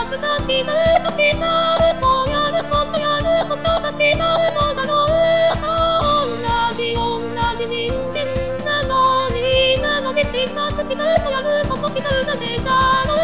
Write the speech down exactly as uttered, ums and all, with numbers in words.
僕たちずっと違うとやることやることが違うのだろう同じ同じ人間なのになのに違う違うとやること違うだけだろう